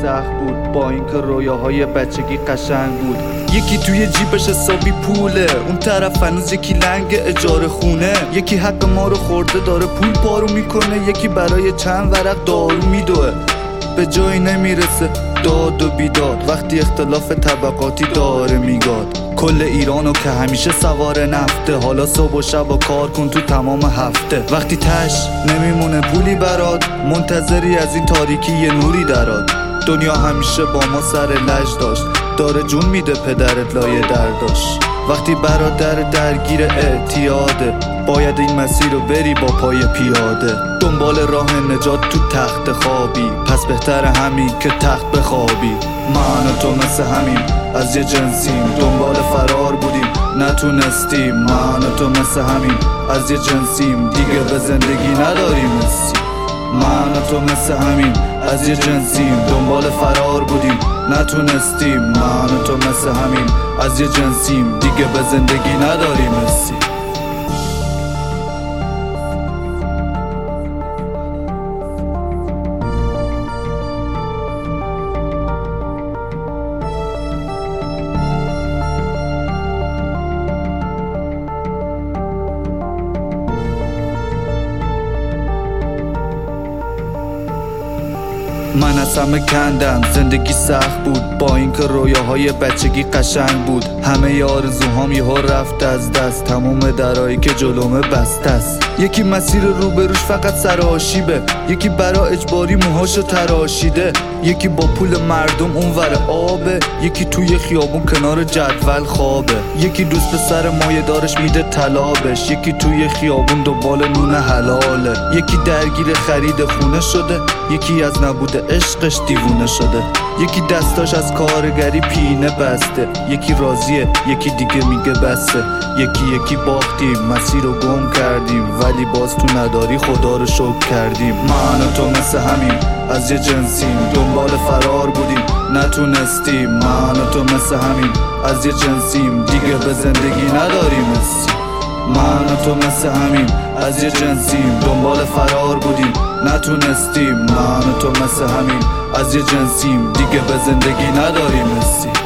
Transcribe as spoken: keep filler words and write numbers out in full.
سخت بود با اینکه رویاهای بچگی قشنگ بود. یکی توی جیبش حسابی پوله، اون طرف هنوز یکی لنگ اجاره خونه. یکی حق ما رو خورده داره پول پارو میکنه، یکی برای چند ورق دارو میدوه. به جایی نمیرسه داد و بیداد وقتی اختلاف طبقاتی داره میگاد. کل ایرانو که همیشه سوار نفته، حالا صبح و شب و کار کن تو تمام هفته. وقتی تش نمیمونه پولی برات، منتظری از این تاریکی یه نوری درات. دنیا همیشه با ما سر لج داشت، داره جون میده پدرت لایه درداش. وقتی برادر درگیر اعتیاده، باید این مسیر رو بری با پای پیاده. دنبال راه نجات تو تخت خوابی، پس بهتر همین که تخت بخوابی. من و تو مثل همین از یه جنسیم، دنبال فرار بودیم نتونستیم. من و تو مثل همین از یه جنسیم، دیگه به زندگی نداریم حسی. من و تو مثل همین از یه جنسیم، دنبال فرار بودیم نتونستیم. من و تو مثل همین از یه جنسیم، دیگه به زندگی نداریم حسی. من از همه کندم، زندگی سخت بود با اینکه رویاهای بچگی قشنگ بود. همه آرزوهام یهو رفت از دست، تموم درایی که جلومه بسته است. یکی مسیر روبروش فقط سر آشیبه، یکی برا اجباری موهاشو تراشیده. یکی با پول مردم اونور آبه، یکی توی خیابون کنار جدول خوابه. یکی دوست به سر مایه دارش میده طلابش، یکی توی خیابون دنبال نون حلاله. یکی درگیر خرید خونه شده، یکی از نبوده عشقش دیوونه شده. یکی دستاش از کارگری پینه بسته، یکی راضیه یکی دیگه میگه بسته. یکی یکی باختیم مسیر رو گم کردیم، ولی باز تو نداری خدا رو شکر کردیم. من و تو مثل همین از یه جنسیم، دنبال فرار بودیم نتونستیم. من و تو مثل همین از یه جنسیم، دیگه به زندگی نداریم حسی. من و تو مثل همین از یه جنسیم، دنبال فرار بودیم نتونستیم. من و تو مثل همین از یه جنسیم، دیگه به زندگی نداریم حسی.